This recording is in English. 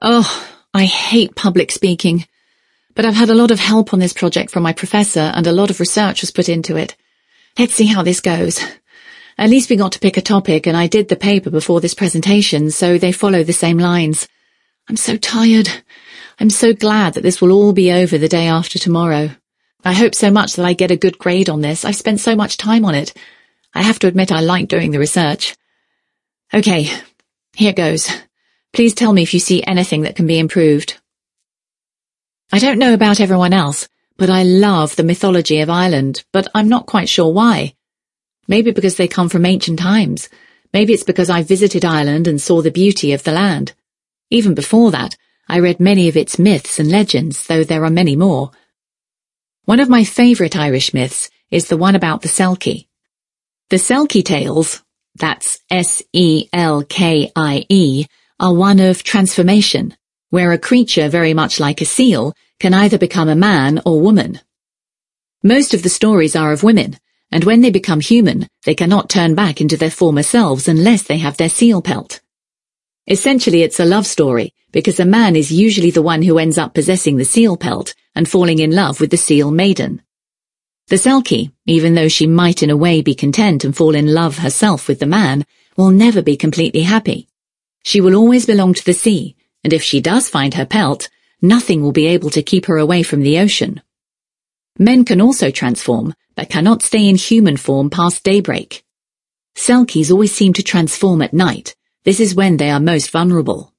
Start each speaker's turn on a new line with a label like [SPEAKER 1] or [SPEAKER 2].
[SPEAKER 1] Oh, I hate public speaking. But I've had a lot of help on this project from my professor and a lot of research was put into it. Let's see how this goes. At least we got to pick a topic and I did the paper before this presentation, so they follow the same lines. I'm so tired. I'm so glad that this will all be over the day after tomorrow. I hope so much that I get a good grade on this. I've spent so much time on it. I have to admit I like doing the research. Okay, here goes. Please tell me if you see anything that can be improved. I don't know about everyone else, but I love the mythology of Ireland, but I'm not quite sure why. Maybe because they come from ancient times. Maybe it's because I visited Ireland and saw the beauty of the land. Even before that, I read many of its myths and legends, though there are many more. One of my favourite Irish myths is the one about the Selkie. The Selkie tales, that's Selkie, are one of transformation, where a creature very much like a seal can either become a man or woman. Most of the stories are of women, and when they become human, they cannot turn back into their former selves unless they have their seal pelt. Essentially, it's a love story, because a man is usually the one who ends up possessing the seal pelt and falling in love with the seal maiden. The Selkie, even though she might in a way be content and fall in love herself with the man, will never be completely happy. She will always belong to the sea, and if she does find her pelt, nothing will be able to keep her away from the ocean. Men can also transform, but cannot stay in human form past daybreak. Selkies always seem to transform at night. This is when they are most vulnerable.